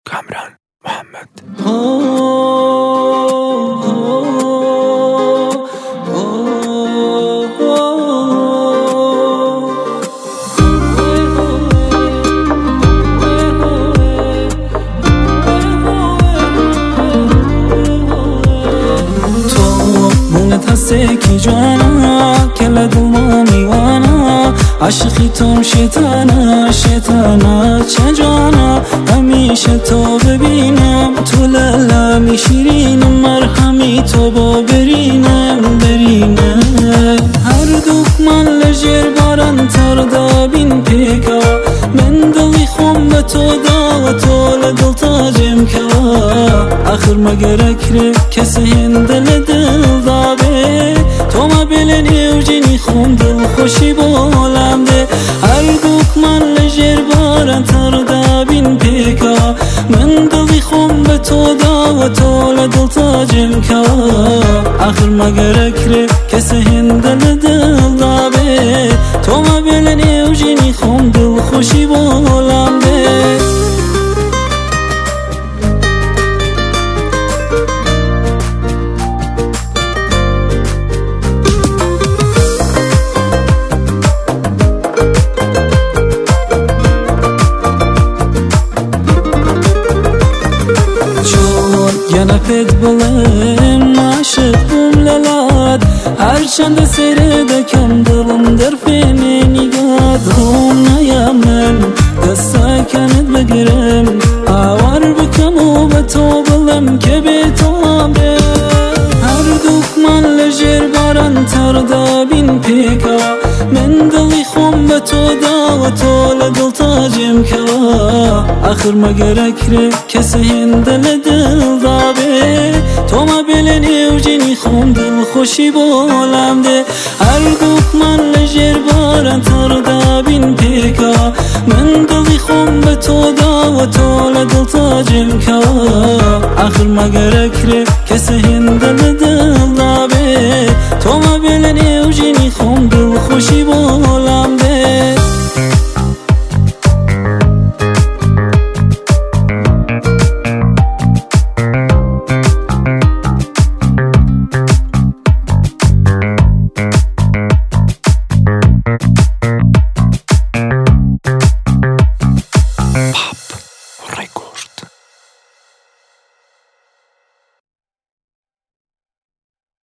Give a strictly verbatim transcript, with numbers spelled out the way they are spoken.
کامران محمد. هستی جوانا کل دل ما میوانا عاشقی توم شیطانا شیطانا چه جانا همیشه تو ببینم تو لالمی شیرینم مرهمی تو با برینم برینم هر دکمان لجر باران تر دابین پیکا من دلی خون به تو دا و تو لدل تاجم کوا آخر مگرک ری کسی هندل دل دابه تو ما بلنی و جنی خون دل خوشی بولم ده هر دکمان لجر باران تر دابین پیکا من دلی خون به تو دا و تو لدل تاجم کوا آخر مگرک ری کسی هندل دل دابه تو ما بلنی و جنی خون دل خوشی بولم ده گنپت بلم عاشق بوم للاد هرچند سره دکم دلم در فینه نگاد روم نیامن دستا کنت بگیرم آوار بکم و به تو بلم که به تو آبه هر دکمان لجر باران تر دابین پیکا من دلی خون به تو دا و تو لدل تاجم کوا آخر مگرک ری کسی هندل دل دابه تو ما بلنی و جنی خون دل خوشی بولم ده هر دکمان لجر باران تر دابین پیکا من دلی خون به تو دا و تو لدل تاجم کوا آخر مگرک ری کسی هندل دل